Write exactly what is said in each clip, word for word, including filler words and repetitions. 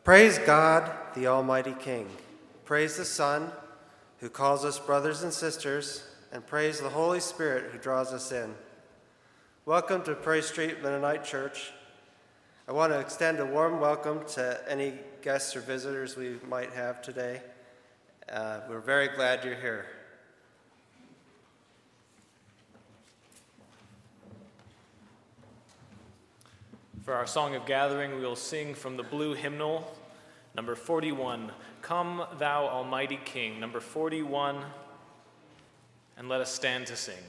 Praise God, the Almighty King. Praise the Son, who calls us brothers and sisters, and praise the Holy Spirit, who draws us in. Welcome to Praise Street Mennonite Church. I want to extend a warm welcome to any guests or visitors we might have today. Uh, we're very glad you're here. For our song of gathering, we will sing from the blue hymnal, number forty-one, Come Thou Almighty King, number forty-one, and let us stand to sing.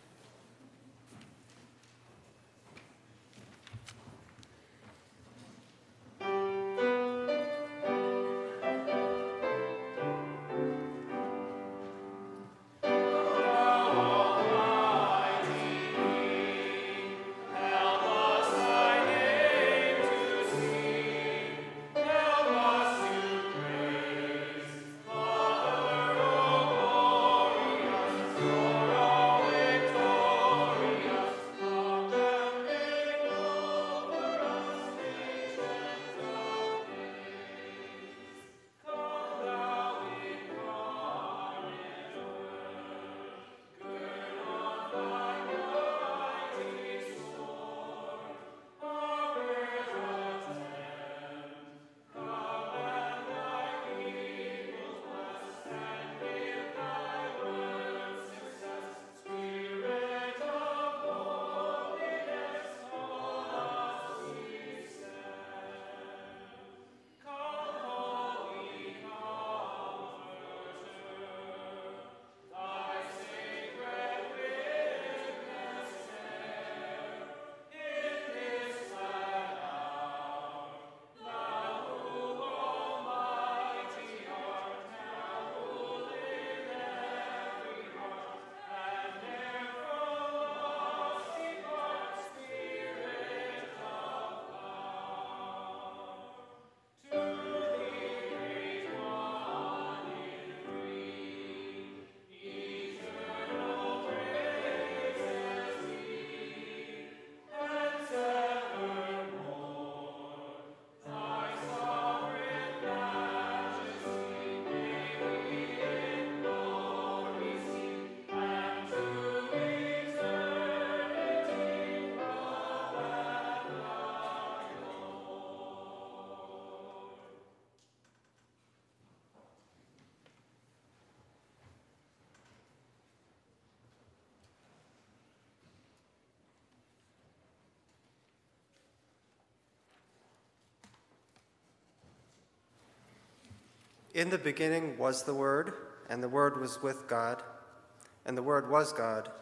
In the beginning was the Word, and the Word was with God, and the Word was God.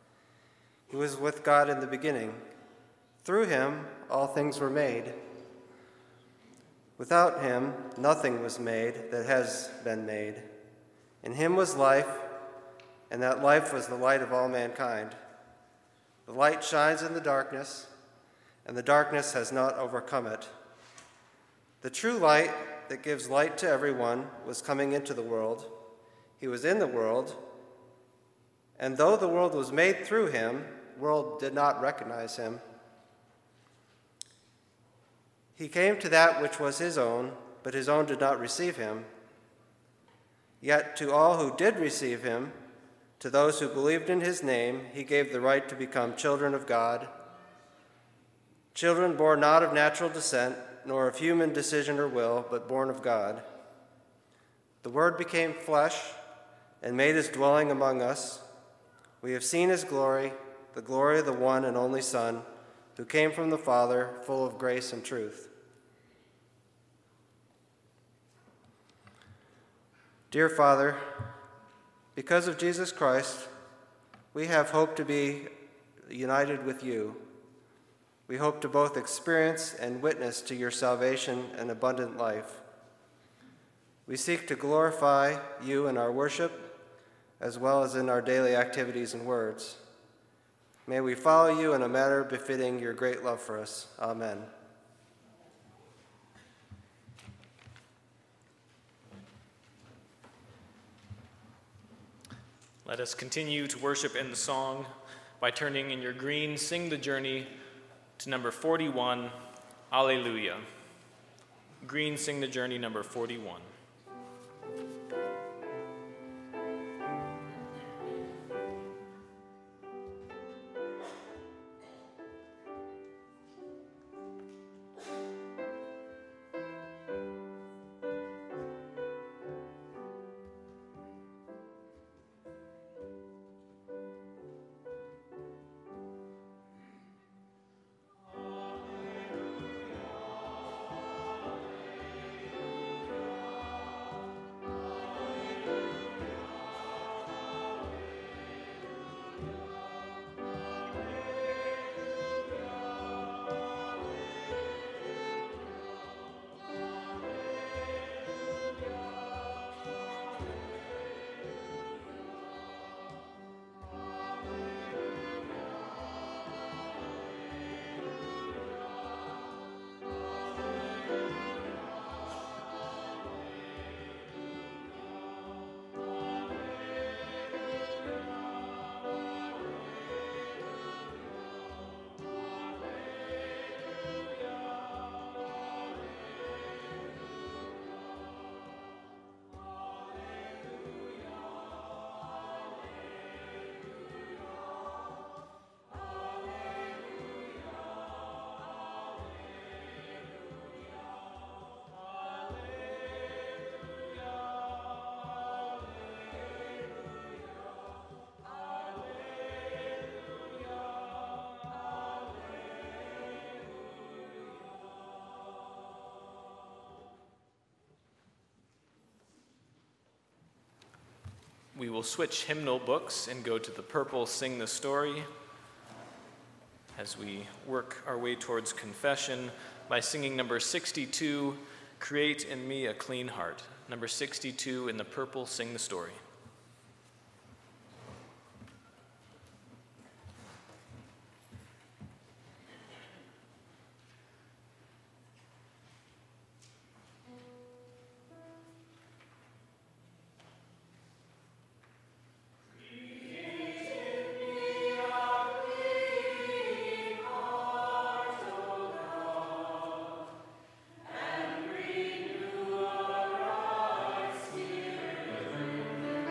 He was with God in the beginning. Through him all things were made. Without him nothing was made that has been made. In him was life, and that life was the light of all mankind. The light shines in the darkness, and the darkness has not overcome it. The true light that gives light to everyone was coming into the world. He was in the world, and though the world was made through him, the world did not recognize him. He came to that which was his own, but his own did not receive him. Yet to all who did receive him, to those who believed in his name, he gave the right to become children of God, children born not of natural descent, nor of human decision or will, but born of God. The Word became flesh and made his dwelling among us. We have seen his glory, the glory of the one and only Son, who came from the Father, full of grace and truth. Dear Father, because of Jesus Christ, we have hope to be united with you. We hope to both experience and witness to your salvation and abundant life. We seek to glorify you in our worship, as well as in our daily activities and words. May we follow you in a manner befitting your great love for us. Amen. Let us continue to worship in the song by turning in your green Sing the Journey to number forty-one, Alleluia. Green, Sing the Journey, number forty-one. We will switch hymnal books and go to the purple Sing the Story as we work our way towards confession by singing number sixty-two, Create in Me a Clean Heart. Number sixty-two in the purple Sing the Story. And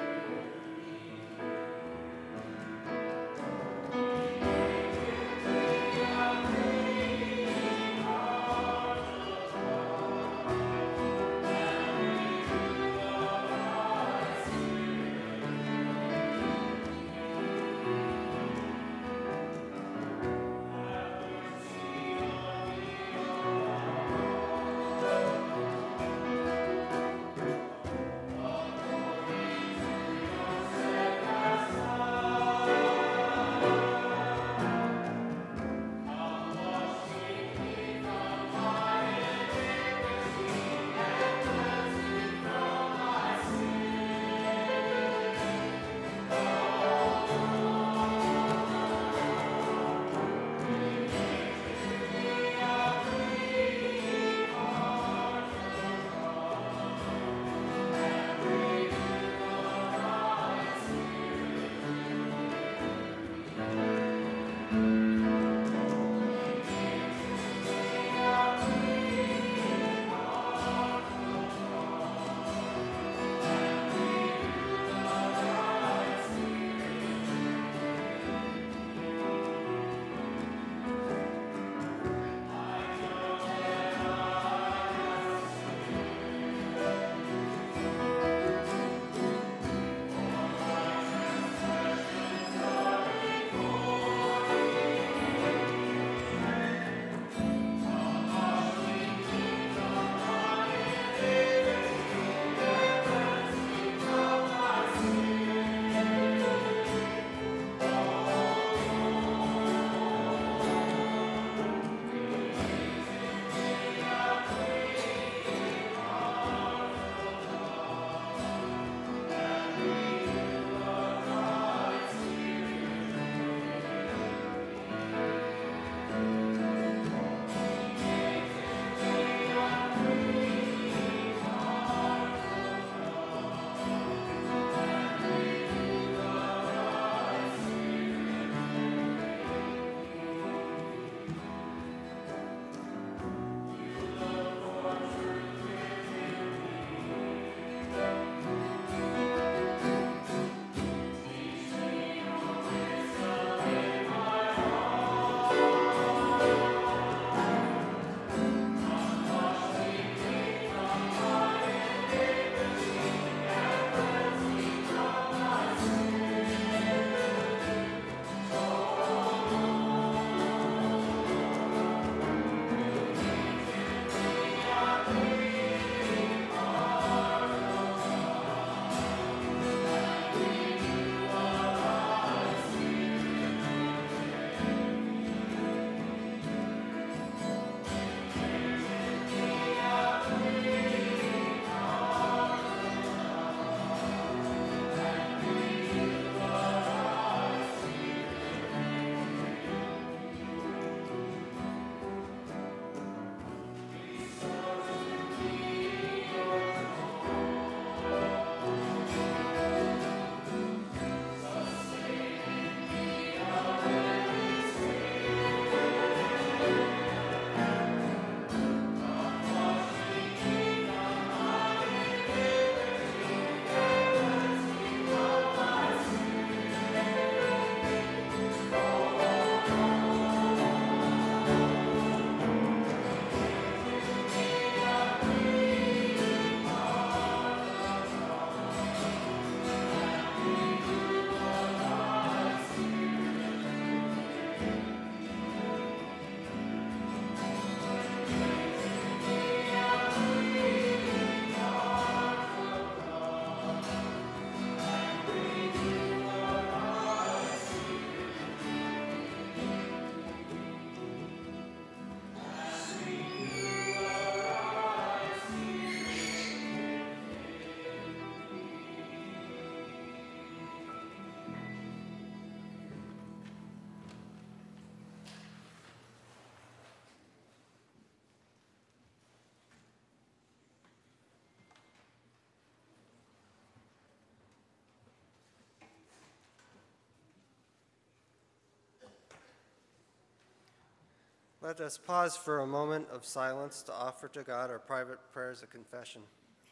Let us pause for a moment of silence to offer to God our private prayers of confession.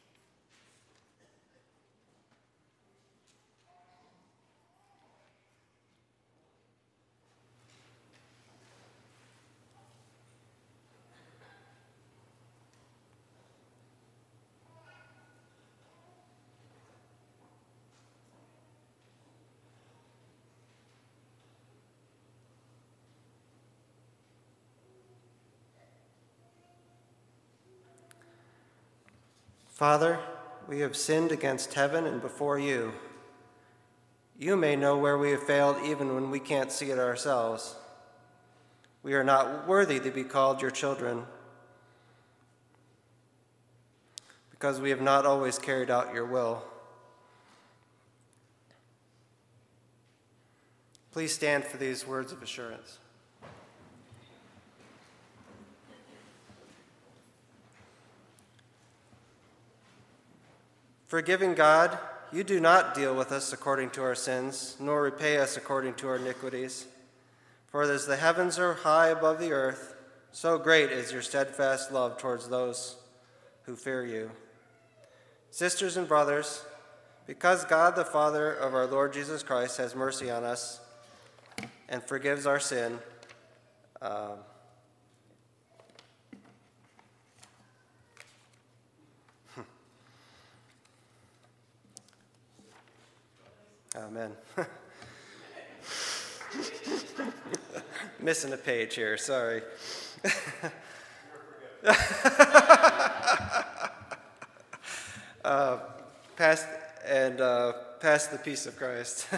Father, we have sinned against heaven and before you. You may know where we have failed even when we can't see it ourselves. We are not worthy to be called your children because we have not always carried out your will. Please stand for these words of assurance. Forgiving God, you do not deal with us according to our sins, nor repay us according to our iniquities. For as the heavens are high above the earth, so great is your steadfast love towards those who fear you. Sisters and brothers, because God the Father of our Lord Jesus Christ has mercy on us and forgives our sin, um, Amen. Missing a page here, sorry. uh, pass and uh, pass the peace of Christ.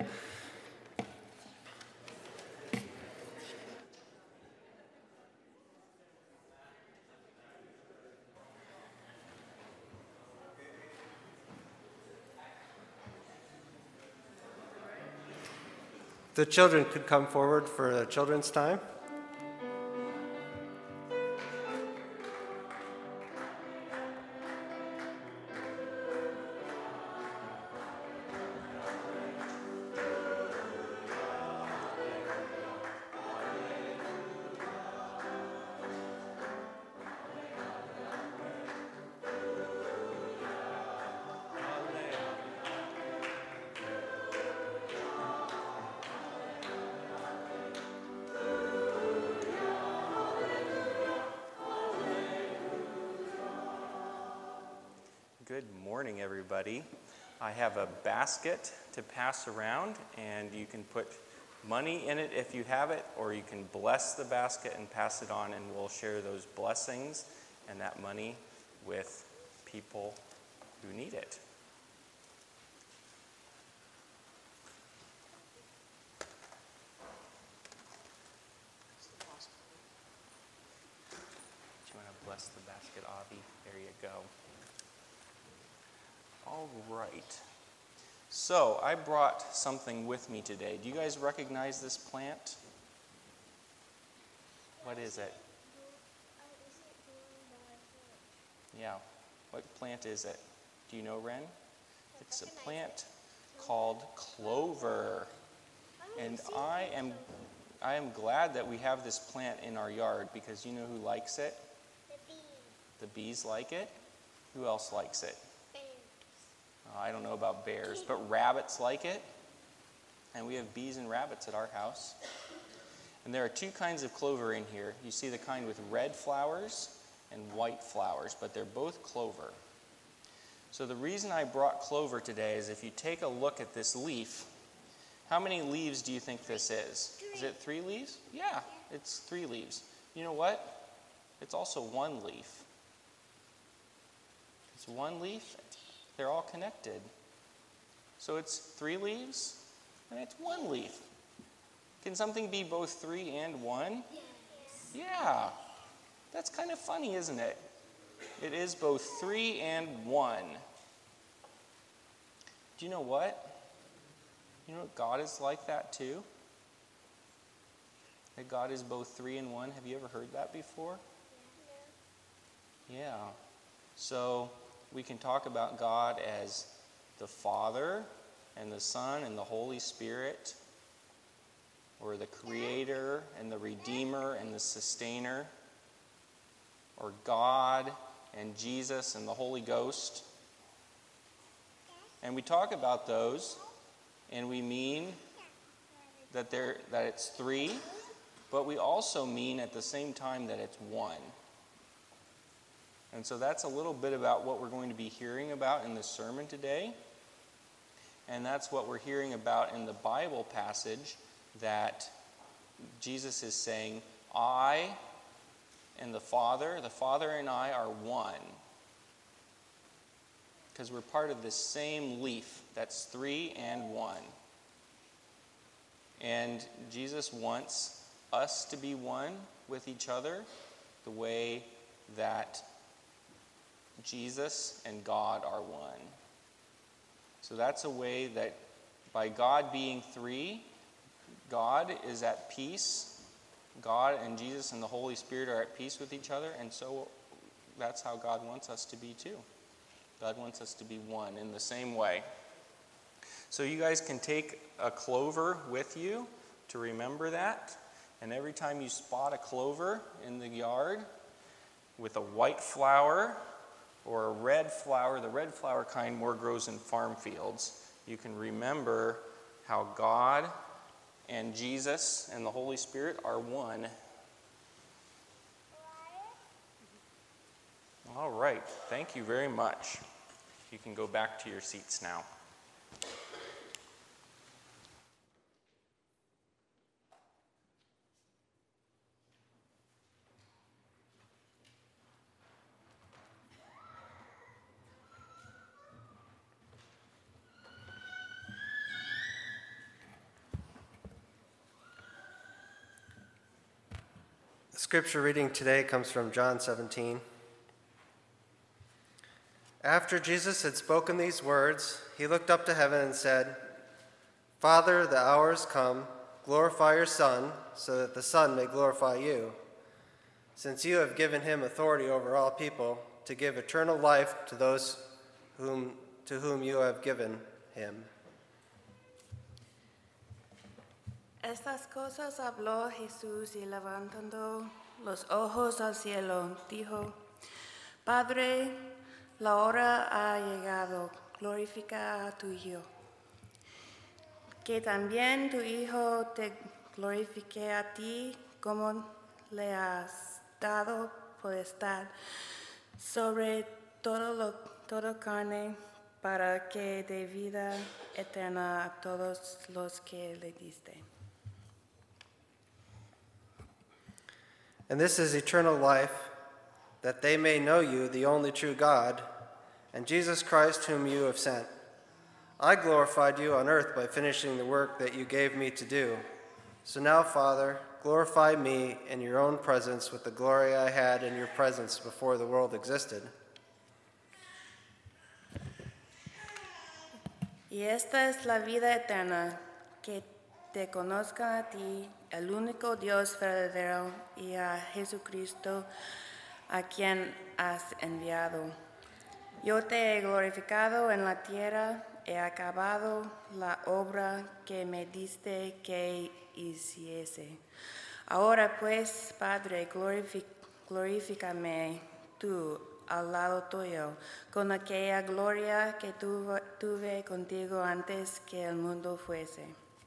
The children could come forward for the children's time. Good morning, everybody. I have a basket to pass around, and you can put money in it if you have it, or you can bless the basket and pass it on, and we'll share those blessings and that money with people who need it. Do you want to bless the basket, Avi? There you go. All right. So I brought something with me today. Do you guys recognize this plant? What is it? Yeah. What plant is it? Do you know, Ren? It's a plant called clover. And I am I am glad that we have this plant in our yard because you know who likes it? The bees. The bees like it. Who else likes it? I don't know about bears, but rabbits like it. And we have bees and rabbits at our house. And there are two kinds of clover in here. You see the kind with red flowers and white flowers, but they're both clover. So the reason I brought clover today is if you take a look at this leaf, how many leaves do you think this is? Is it three leaves? Yeah, it's three leaves. You know what? It's also one leaf. It's one leaf. They're all connected. So it's three leaves and it's one leaf. Can something be both three and one? Yes. Yeah. That's kind of funny, isn't it? It is both three and one. Do you know what? You know what? God is like that too. That God is both three and one. Have you ever heard that before? Yeah. So we can talk about God as the Father and the Son and the Holy Spirit. or the Creator and the Redeemer and the Sustainer, or God and Jesus and the Holy Ghost. And we talk about those, and we mean that they're, that it's three, but we also mean at the same time that it's one. And so that's a little bit about what we're going to be hearing about in this sermon today. And that's what we're hearing about in the Bible passage, that Jesus is saying, I and the Father, the Father and I are one. Because we're part of this same leaf that's three and one. And Jesus wants us to be one with each other the way that Jesus and God are one. So that's a way that by God being three, God is at peace. God and Jesus and the Holy Spirit are at peace with each other, and so that's how God wants us to be too. God wants us to be one in the same way. So you guys can take a clover with you to remember that, and every time you spot a clover in the yard with a white flower or a red flower, the red flower kind more grows in farm fields, you can remember how God and Jesus and the Holy Spirit are one. All right, thank you very much. You can go back to your seats now. The scripture reading today comes from John seventeen. After Jesus had spoken these words, he looked up to heaven and said, Father, the hour has come. Glorify your Son, so that the Son may glorify you, since you have given him authority over all people to give eternal life to those whom, to whom you have given him. Estas cosas habló Jesús y levantando los ojos al cielo, dijo, Padre, la hora ha llegado, glorifica a tu Hijo, que también tu Hijo te glorifique a ti, como le has dado potestad sobre todo lo, toda carne, para que dé vida eterna a todos los que le diste. And this is eternal life, that they may know you, the only true God, and Jesus Christ whom you have sent. I glorified you on earth by finishing the work that you gave me to do. So now, Father, glorify me in your own presence with the glory I had in your presence before the world existed. Y esta es la vida eterna, que te conozcan a ti, el único Dios verdadero, y a Jesucristo, a quien has enviado. Yo te he glorificado en la tierra, he acabado la obra que me diste que hiciese. Ahora pues, Padre, glorific- glorifícame tú al lado tuyo, con aquella gloria que tuve, tuve contigo antes que el mundo fuese.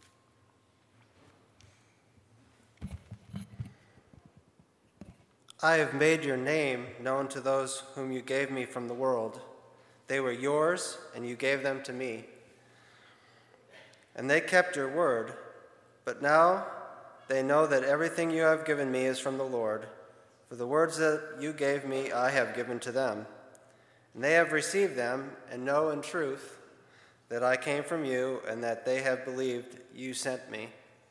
I have made your name known to those whom you gave me from the world. They were yours, and you gave them to me. And they kept your word. But now they know that everything you have given me is from the Lord. For the words that you gave me I have given to them. And they have received them, and know in truth that I came from you, and that they have believed you sent me.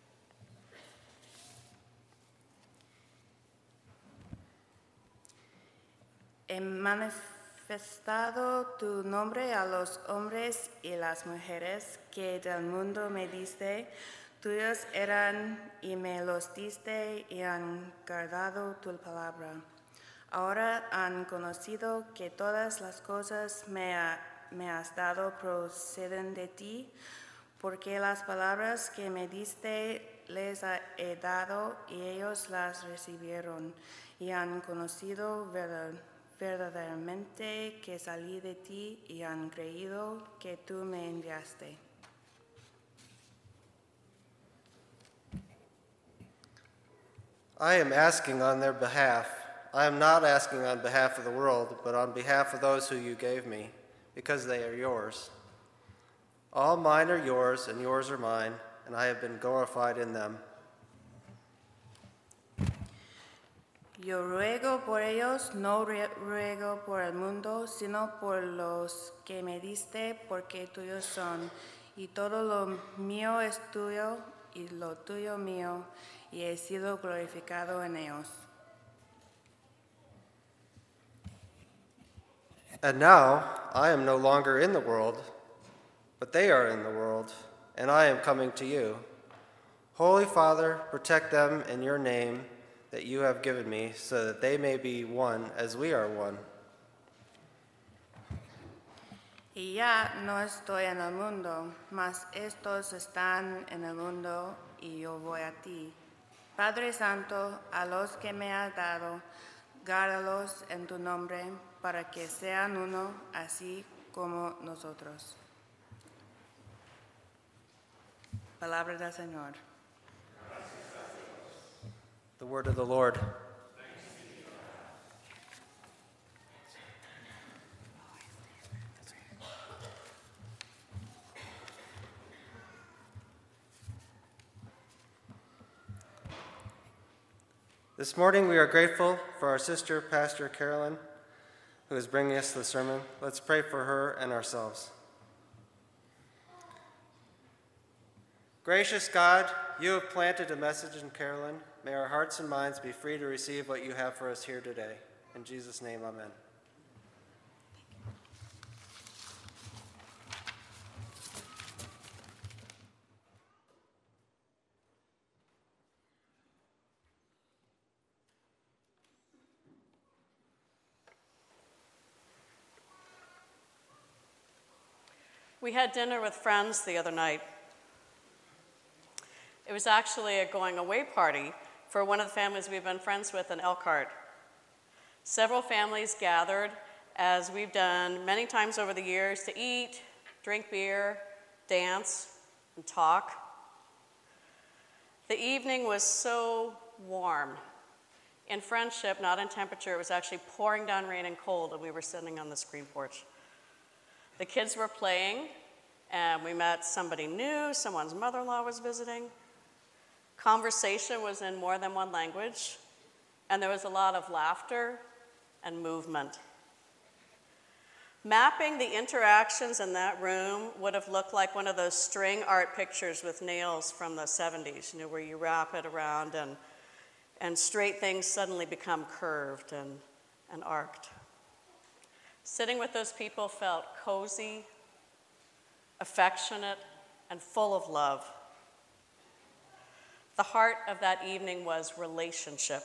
He manifestado tu nombre a los hombres y las mujeres que del mundo me diste. Tuyos eran y me los diste y han guardado tu palabra. Ahora han conocido que todas las cosas me, ha, me has dado proceden de ti, porque las palabras que me diste les he dado y ellos las recibieron y han conocido verdad, verdaderamente que salí de ti y han creído que tú me enviaste. I am asking on their behalf. I am not asking on behalf of the world, but on behalf of those who you gave me, because they are yours. All mine are yours, and yours are mine, and I have been glorified in them. Yo ruego por ellos, no ruego por el mundo, sino por los que me diste, porque tuyos son, y todo lo mío es tuyo, y lo tuyo mío, y he sido glorificado en ellos. And now I am no longer in the world, but they are in the world, and I am coming to you. Holy Father, protect them in your name that you have given me, so that they may be one as we are one. Y ya no estoy en el mundo, mas estos están en el mundo, y yo voy a ti. Padre Santo, a los que me has dado, guárdalos en tu nombre, para que sean uno, así como nosotros. Palabra del Señor. The word of the Lord. This morning we are grateful for our sister, Pastor Carolyn, who is bringing us the sermon. Let's pray for her and ourselves. Gracious God, you have planted a message in Carolyn. May our hearts and minds be free to receive what you have for us here today. In Jesus' name, amen. We had dinner with friends the other night. It was actually a going away party for one of the families we've been friends with in Elkhart. Several families gathered, as we've done many times over the years, to eat, drink beer, dance, and talk. The evening was so warm. In friendship, not in temperature, it was actually pouring down rain and cold, and we were sitting on the screen porch. The kids were playing, and we met somebody new, someone's mother-in-law was visiting. Conversation was in more than one language, and there was a lot of laughter and movement. Mapping the interactions in that room would have looked like one of those string art pictures with nails from the seventies, you know, where you wrap it around and, and straight things suddenly become curved and, and arced. Sitting with those people felt cozy, affectionate, and full of love. The heart of that evening was relationship.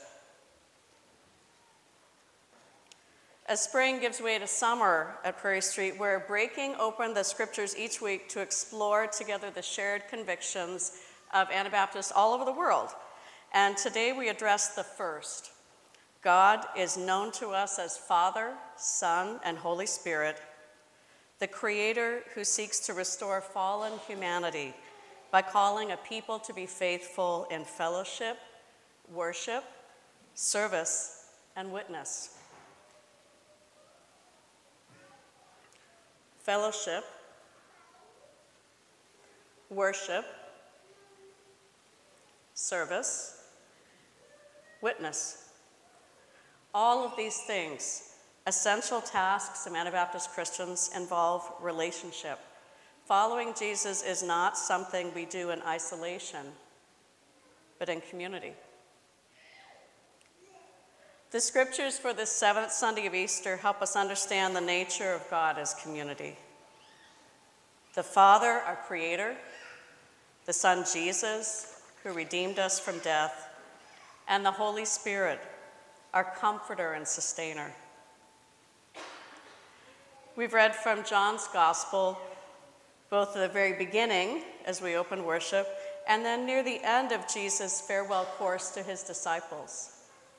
As spring gives way to summer at Prairie Street, we're breaking open the scriptures each week to explore together the shared convictions of Anabaptists all over the world. And today we address the first. God is known to us as Father, Son, and Holy Spirit, the Creator who seeks to restore fallen humanity by calling a people to be faithful in fellowship, worship, service, and witness. Fellowship, worship, service, witness. All of these things, essential tasks of Anabaptist Christians, involve relationship. Following Jesus is not something we do in isolation, but in community. The scriptures for this seventh Sunday of Easter help us understand the nature of God as community. The Father, our Creator, the Son, Jesus, who redeemed us from death, and the Holy Spirit, our Comforter and Sustainer. We've read from John's Gospel, both at the very beginning, as we open worship, and then near the end of Jesus' farewell course to his disciples.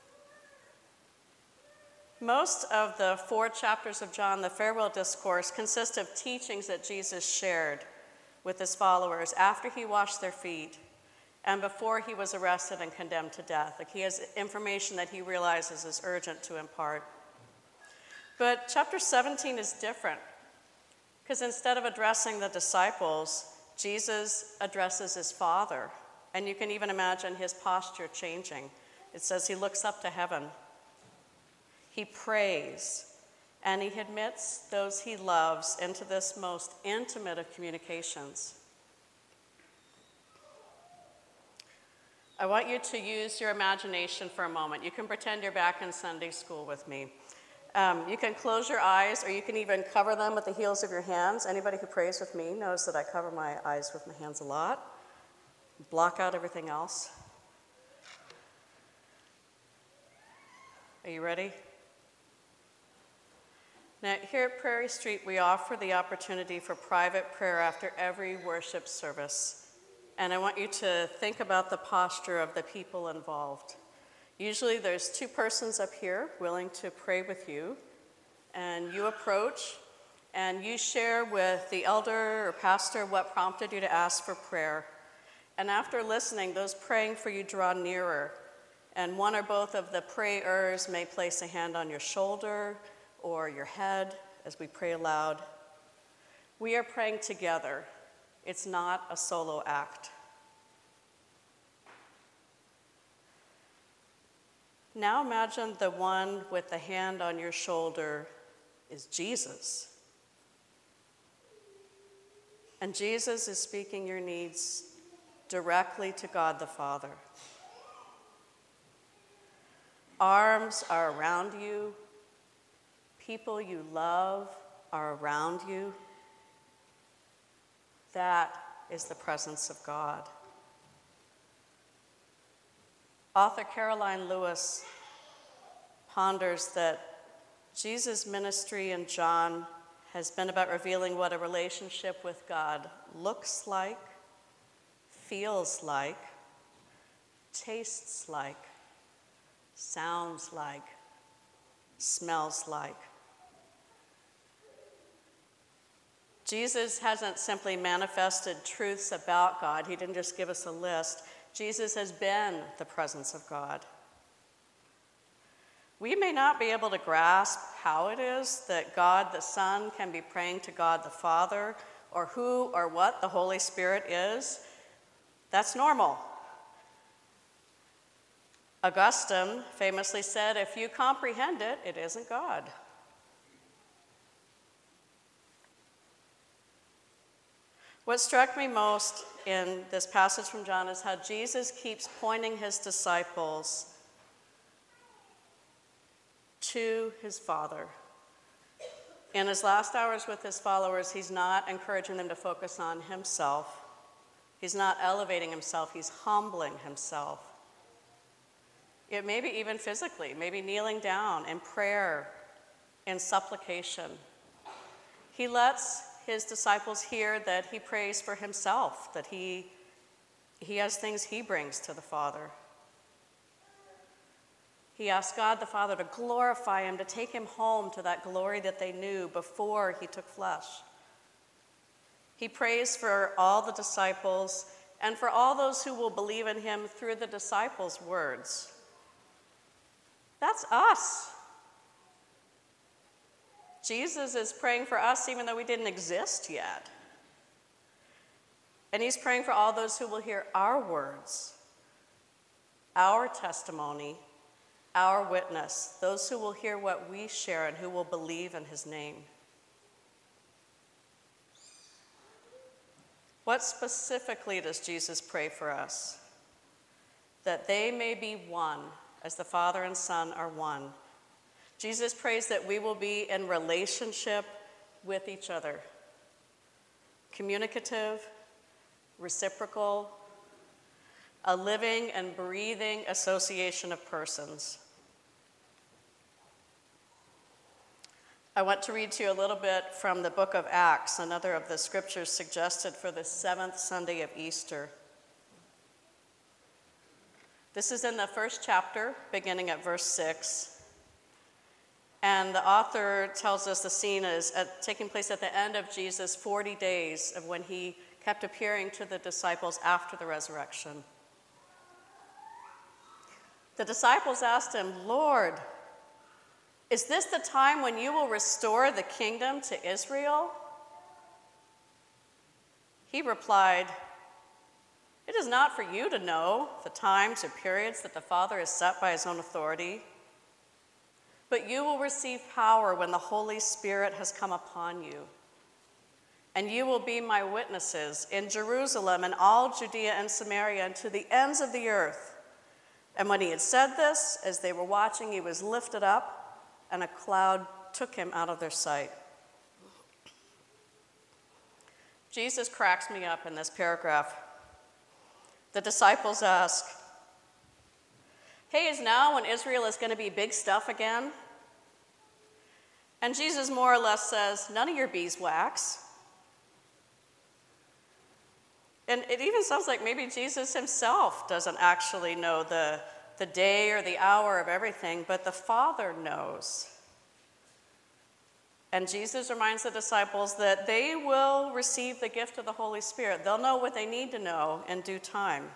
Most of the four chapters of John, the farewell discourse, consist of teachings that Jesus shared with his followers after he washed their feet and before he was arrested and condemned to death. Like, he has information that he realizes is urgent to impart. But chapter seventeen is different, because instead of addressing the disciples, Jesus addresses his Father. And you can even imagine his posture changing. It says he looks up to heaven. He prays, and he admits those he loves into this most intimate of communications. I want you to use your imagination for a moment. You can pretend you're back in Sunday school with me. Um, you can close your eyes, or you can even cover them with the heels of your hands. Anybody who prays with me knows that I cover my eyes with my hands a lot. Block out everything else. Are you ready? Now, here at Prairie Street, we offer the opportunity for private prayer after every worship service. And I want you to think about the posture of the people involved. Usually there's two persons up here willing to pray with you, and you approach and you share with the elder or pastor what prompted you to ask for prayer. And after listening, those praying for you draw nearer, and one or both of the prayers may place a hand on your shoulder or your head as we pray aloud. We are praying together. It's not a solo act. Now imagine the one with the hand on your shoulder is Jesus. And Jesus is speaking your needs directly to God the Father. Arms are around you. People you love are around you. That is the presence of God. Author Caroline Lewis ponders that Jesus' ministry in John has been about revealing what a relationship with God looks like, feels like, tastes like, sounds like, smells like. Jesus hasn't simply manifested truths about God. He didn't just give us a list. Jesus has been the presence of God. We may not be able to grasp how it is that God the Son can be praying to God the Father, or who or what the Holy Spirit is. That's normal. Augustine famously said, if you comprehend it, it isn't God. What struck me most in this passage from John is how Jesus keeps pointing his disciples to his Father. In his last hours with his followers, he's not encouraging them to focus on himself. He's not elevating himself, he's humbling himself. It may be even physically, maybe kneeling down in prayer, in supplication. He lets his disciples hear that he prays for himself, that he, he has things he brings to the Father. He asks God the Father to glorify him, to take him home to that glory that they knew before he took flesh. He prays for all the disciples and for all those who will believe in him through the disciples' words. That's us. Jesus is praying for us even though we didn't exist yet. And he's praying for all those who will hear our words, our testimony, our witness, those who will hear what we share and who will believe in his name. What specifically does Jesus pray for us? That they may be one, as the Father and Son are one. Jesus prays that we will be in relationship with each other, communicative, reciprocal, a living and breathing association of persons. I want to read to you a little bit from the book of Acts, another of the scriptures suggested for the seventh Sunday of Easter. This is in the first chapter, beginning at verse six. And the author tells us the scene is at, taking place at the end of Jesus' forty days of when he kept appearing to the disciples after the resurrection. The disciples asked him, "Lord, is this the time when you will restore the kingdom to Israel?" He replied, "It is not for you to know the times or periods that the Father has set by his own authority, but you will receive power when the Holy Spirit has come upon you. And you will be my witnesses in Jerusalem and all Judea and Samaria and to the ends of the earth." And when he had said this, as they were watching, he was lifted up, and a cloud took him out of their sight. Jesus cracks me up in this paragraph. The disciples ask, "Hey, is now when Israel is going to be big stuff again?" And Jesus more or less says, "None of your beeswax." And it even sounds like maybe Jesus himself doesn't actually know the, the day or the hour of everything, but the Father knows. And Jesus reminds the disciples that they will receive the gift of the Holy Spirit. They'll know what they need to know in due time.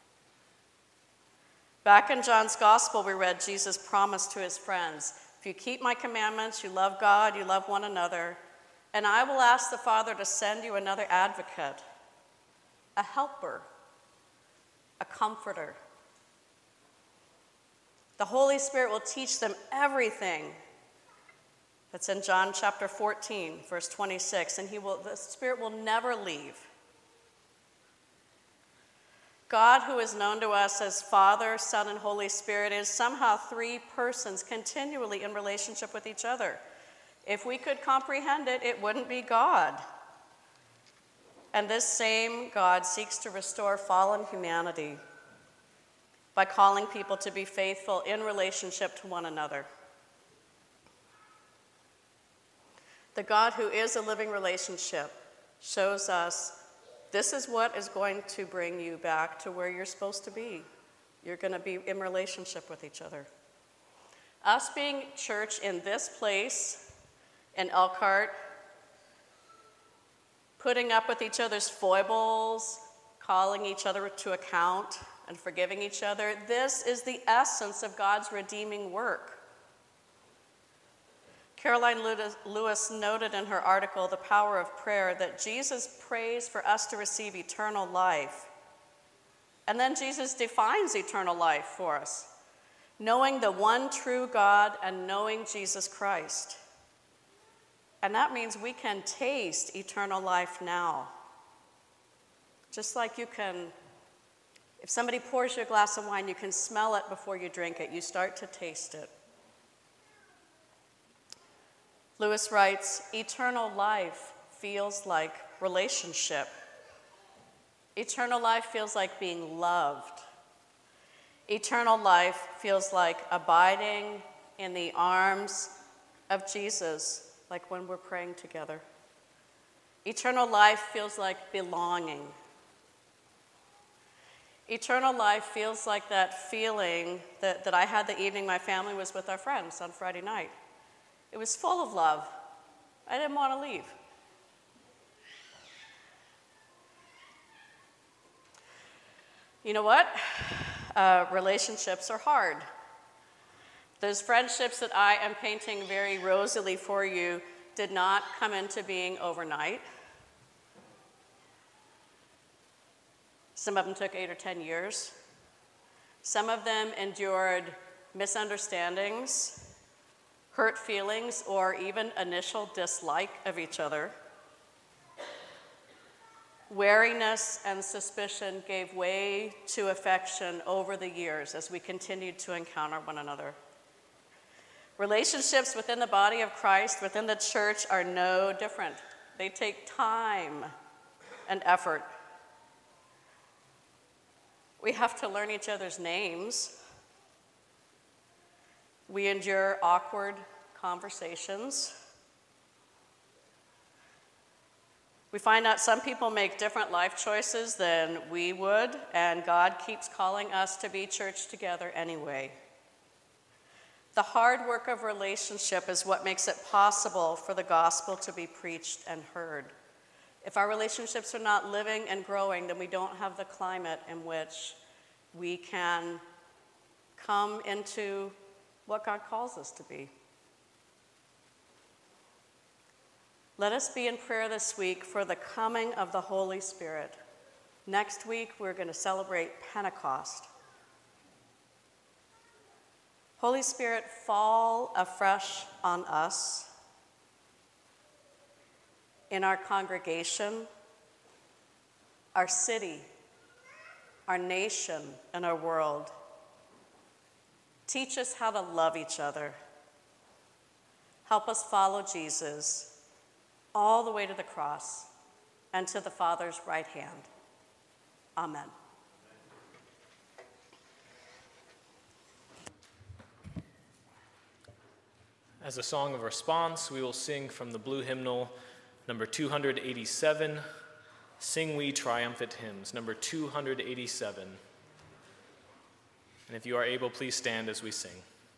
Back in John's Gospel, we read Jesus' promise to his friends, "If you keep my commandments, you love God, you love one another, and I will ask the Father to send you another advocate, a helper, a comforter. The Holy Spirit will teach them everything." That's in John chapter fourteen, verse twenty-six, and he will, the Spirit will never leave. God, who is known to us as Father, Son, and Holy Spirit, is somehow three persons continually in relationship with each other. If we could comprehend it, it wouldn't be God. And this same God seeks to restore fallen humanity by calling people to be faithful in relationship to one another. The God who is a living relationship shows us this is what is going to bring you back to where you're supposed to be. You're going to be in relationship with each other. Us being church in this place, in Elkhart, putting up with each other's foibles, calling each other to account, and forgiving each other, this is the essence of God's redeeming work. Caroline Lewis noted in her article, The Power of Prayer, that Jesus prays for us to receive eternal life. And then Jesus defines eternal life for us, knowing the one true God and knowing Jesus Christ. And that means we can taste eternal life now. Just like you can, if somebody pours you a glass of wine, you can smell it before you drink it. You start to taste it. Lewis writes, eternal life feels like relationship. Eternal life feels like being loved. Eternal life feels like abiding in the arms of Jesus, like when we're praying together. Eternal life feels like belonging. Eternal life feels like that feeling that, that I had the evening my family was with our friends on Friday night. It was full of love. I didn't want to leave. You know what? Uh, relationships are hard. Those friendships that I am painting very rosily for you did not come into being overnight. Some of them took eight or ten years. Some of them endured misunderstandings, hurt feelings, or even initial dislike of each other. Wariness and suspicion gave way to affection over the years as we continued to encounter one another. Relationships within the body of Christ, within the church, are no different. They take time and effort. We have to learn each other's names. We endure awkward conversations. We find out some people make different life choices than we would, and God keeps calling us to be church together anyway. The hard work of relationship is what makes it possible for the gospel to be preached and heard. If our relationships are not living and growing, then we don't have the climate in which we can come into what God calls us to be. Let us be in prayer this week for the coming of the Holy Spirit. Next week, we're going to celebrate Pentecost. Holy Spirit, fall afresh on us, in our congregation, our city, our nation, and our world. Teach us how to love each other. Help us follow Jesus all the way to the cross and to the Father's right hand. Amen. As a song of response, we will sing from the blue hymnal, number two hundred eighty-seven, Sing We Triumphant Hymns, number two hundred eighty-seven. And if you are able, please stand as we sing.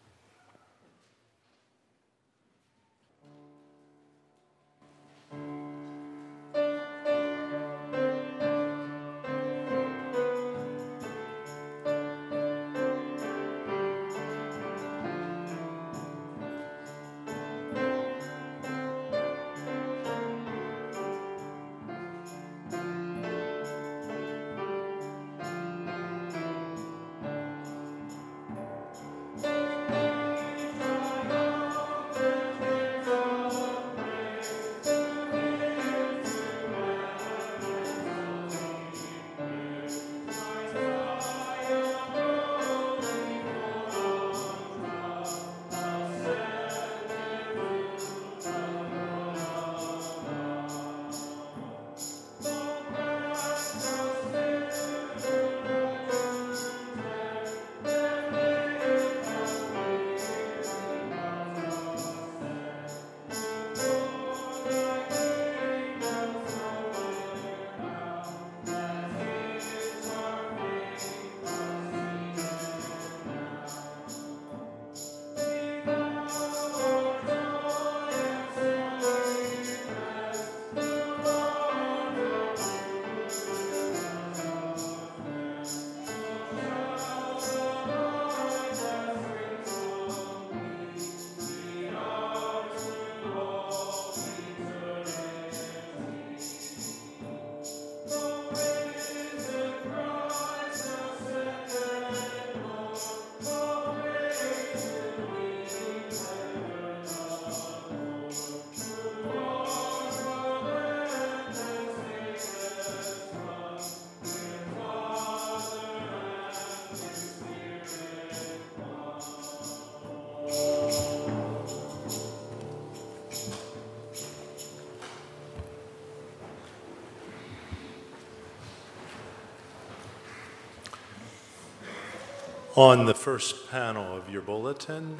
On the first panel of your bulletin,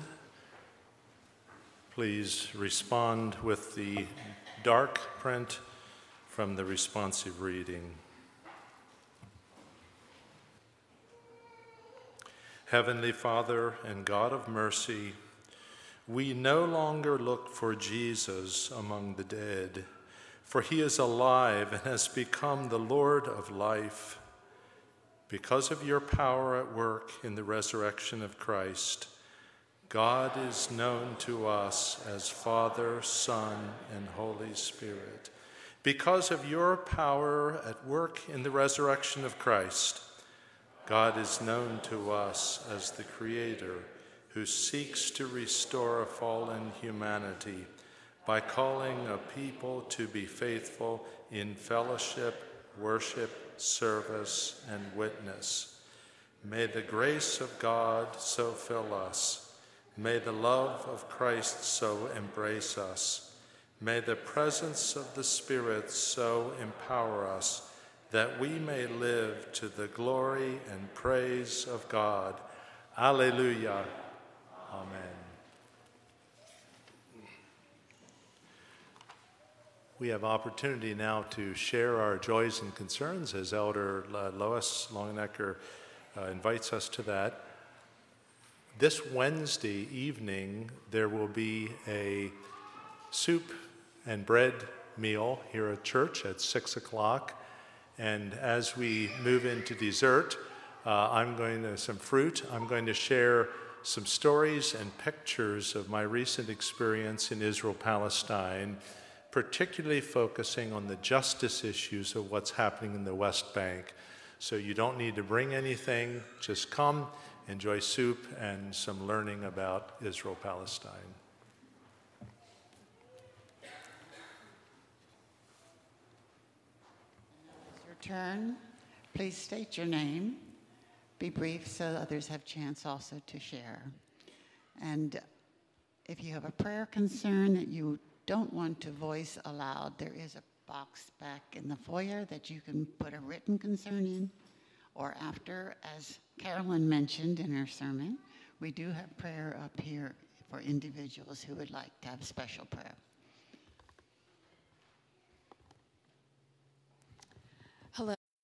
please respond with the dark print from the responsive reading. Heavenly Father and God of mercy, we no longer look for Jesus among the dead, for he is alive and has become the Lord of life. Because of your power at work in the resurrection of Christ, God is known to us as Father, Son, and Holy Spirit. Because of your power at work in the resurrection of Christ, God is known to us as the Creator who seeks to restore a fallen humanity by calling a people to be faithful in fellowship, worship, service, and witness. May the grace of God so fill us. May the love of Christ so embrace us. May the presence of the Spirit so empower us that we may live to the glory and praise of God. Alleluia. Amen. we have opportunity now to share our joys and concerns as Elder uh, Lois Longenecker uh, invites us to that. This Wednesday evening, there will be a soup and bread meal here at church at six o'clock. And as we move into dessert, uh, I'm going to, some fruit, I'm going to share some stories and pictures of my recent experience in Israel, Palestine, particularly focusing on the justice issues of what's happening in the West Bank. So you don't need to bring anything, just come, enjoy soup and some learning about Israel, Palestine. It's your turn. Please state your name. Be brief so others have a chance also to share. And if you have a prayer concern that you don't want to voice aloud, there is a box back in the foyer that you can put a written concern in, or after, as Carolyn mentioned in her sermon, we do have prayer up here for individuals who would like to have special prayer.